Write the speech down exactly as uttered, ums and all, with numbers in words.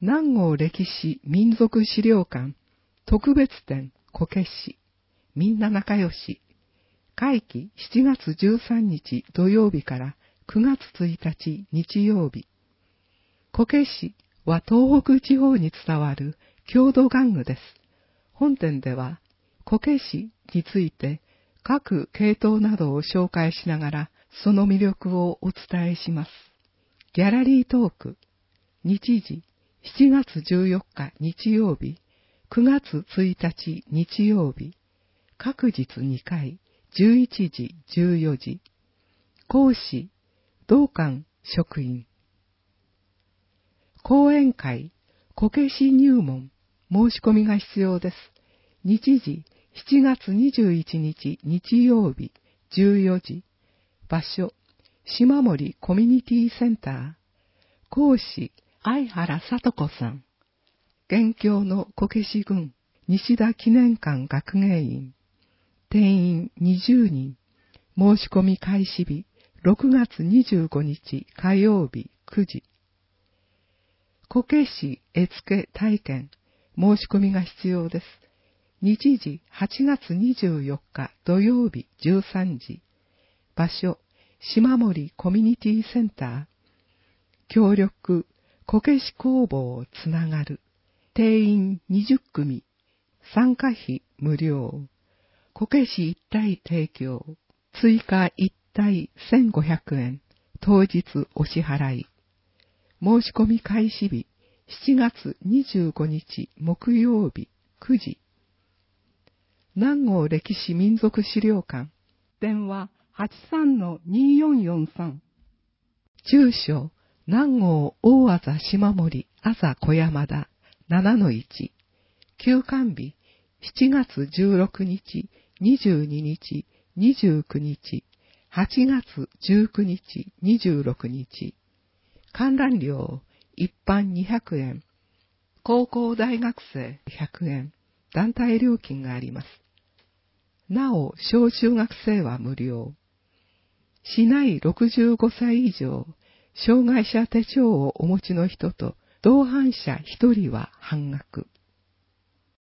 南郷歴史民族資料館特別展こけしみんな仲良し会期しちがつじゅうさんにち土曜日からくがつついたち日曜日。こけしは東北地方に伝わる郷土玩具です。本展ではこけしについて各系統などを紹介しながらその魅力をお伝えします。ギャラリートーク日時しちがつじゅうよっか日曜日、くがつついたち日曜日、各日にかい、じゅういちじ、じゅうよじ。講師、道館職員。講演会、こけし入門、申し込みが必要です。日時、しちがつにじゅういちにち日曜日、じゅうよじ。場所、島森コミュニティセンター。講師、相原聡子さん。現況のこけし軍、西田記念館学芸員。定員にじゅうにん。申し込み開始日、ろくがつにじゅうごにち火曜日くじ。こけし絵付け体験、申し込みが必要です。日時はちがつにじゅうよっか土曜日じゅうさんじ。場所、島森コミュニティセンター。協力、こけし工房をつながる。定員にじゅっくみ。参加費無料。こけし一体提供。追加一体せんごひゃくえん。当日お支払い。申し込み開始日、しちがつにじゅうごにち木曜日くじ。南郷歴史民族資料館。電話 はちさんのによんよんさん。住所、南郷大字島森あざ小山田 ななのいち。休館日、しちがつじゅうろくにち、にじゅうににち、にじゅうくにち、はちがつじゅうくにち、にじゅうろくにち。観覧料、一般にひゃくえん。高校大学生ひゃくえん。団体料金があります。なお、小中学生は無料。市内ろくじゅうごさい以上、障害者手帳をお持ちの人と同伴者ひとりは半額。